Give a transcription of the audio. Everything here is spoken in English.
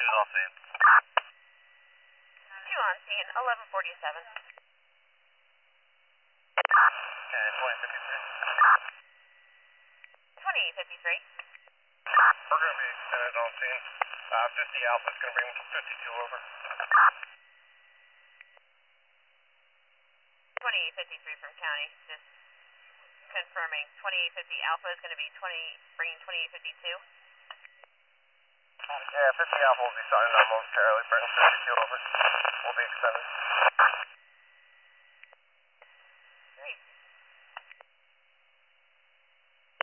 Who's on scene? 2 on scene, 1147. Okay, 2053. 2053. We're going to be extended on scene. 50 Alpha is going to bring 52 over. 2853 from county, just confirming 2850 Alpha is going to be bringing 2852. Yeah, 50 Alpha will be starting on momentarily, bringing 52 over. We'll be extended.